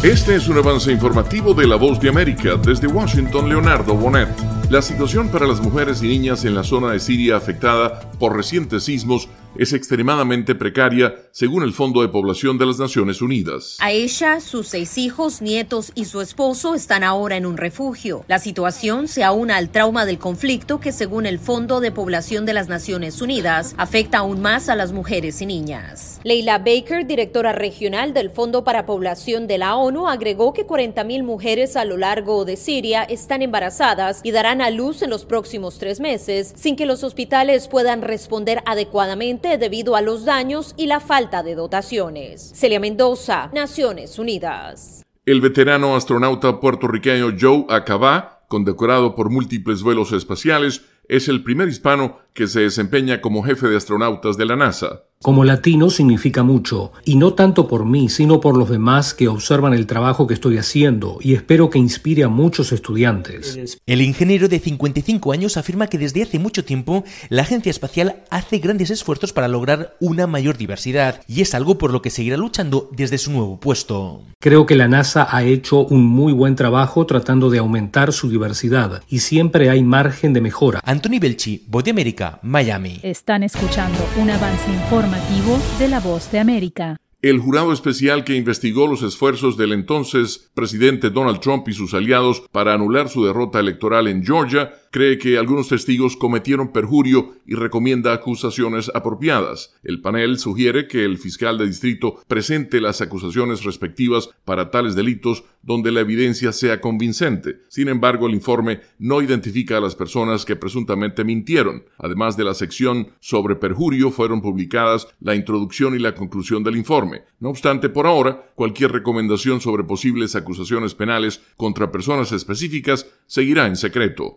Este es un avance informativo de La Voz de América. Desde Washington, Leonardo Bonet. La situación para las mujeres y niñas en la zona de Siria afectada por recientes sismos es extremadamente precaria, según el Fondo de Población de las Naciones Unidas. Aisha, sus 6 hijos, nietos y su esposo están ahora en un refugio. La situación se aúna al trauma del conflicto que, según el Fondo de Población de las Naciones Unidas, afecta aún más a las mujeres y niñas. Leila Baker, directora regional del Fondo para Población de la ONU, agregó que 40,000 mujeres a lo largo de Siria están embarazadas y darán a luz en los próximos 3 meses, sin que los hospitales puedan responder adecuadamente debido a los daños y la falta de dotaciones. Celia Mendoza, Naciones Unidas. El veterano astronauta puertorriqueño Joe Acabá, condecorado por múltiples vuelos espaciales, es el primer hispano que se desempeña como jefe de astronautas de la NASA. Como latino significa mucho, y no tanto por mí, sino por los demás que observan el trabajo que estoy haciendo, y espero que inspire a muchos estudiantes. El ingeniero de 55 años afirma que desde hace mucho tiempo la agencia espacial hace grandes esfuerzos para lograr una mayor diversidad, y es algo por lo que seguirá luchando desde su nuevo puesto. Creo que la NASA ha hecho un muy buen trabajo tratando de aumentar su diversidad, y siempre hay margen de mejora. Anthony Belchi, Voz de América, Miami. Están escuchando un avance informativo de La Voz de América. El jurado especial que investigó los esfuerzos del entonces presidente Donald Trump y sus aliados para anular su derrota electoral en Georgia cree que algunos testigos cometieron perjurio y recomienda acusaciones apropiadas. El panel sugiere que el fiscal de distrito presente las acusaciones respectivas para tales delitos donde la evidencia sea convincente. Sin embargo, el informe no identifica a las personas que presuntamente mintieron. Además de la sección sobre perjurio, fueron publicadas la introducción y la conclusión del informe. No obstante, por ahora, cualquier recomendación sobre posibles acusaciones penales contra personas específicas seguirá en secreto.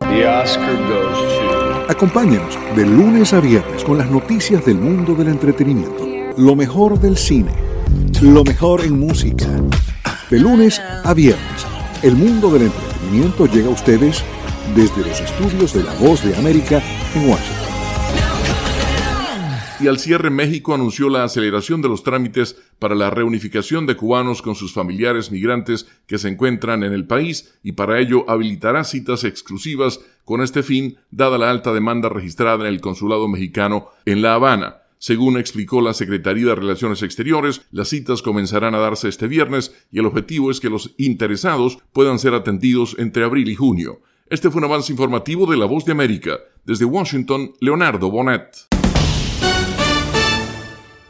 Acompáñanos de lunes a viernes con las noticias del mundo del entretenimiento. Lo mejor del cine, lo mejor en música. De lunes a viernes, el mundo del entretenimiento llega a ustedes desde los estudios de La Voz de América en Washington. Y al cierre, México anunció la aceleración de los trámites para la reunificación de cubanos con sus familiares migrantes que se encuentran en el país y para ello habilitará citas exclusivas con este fin, dada la alta demanda registrada en el consulado mexicano en La Habana. Según explicó la Secretaría de Relaciones Exteriores, las citas comenzarán a darse este viernes y el objetivo es que los interesados puedan ser atendidos entre abril y junio. Este fue un avance informativo de La Voz de América. Desde Washington, Leonardo Bonet.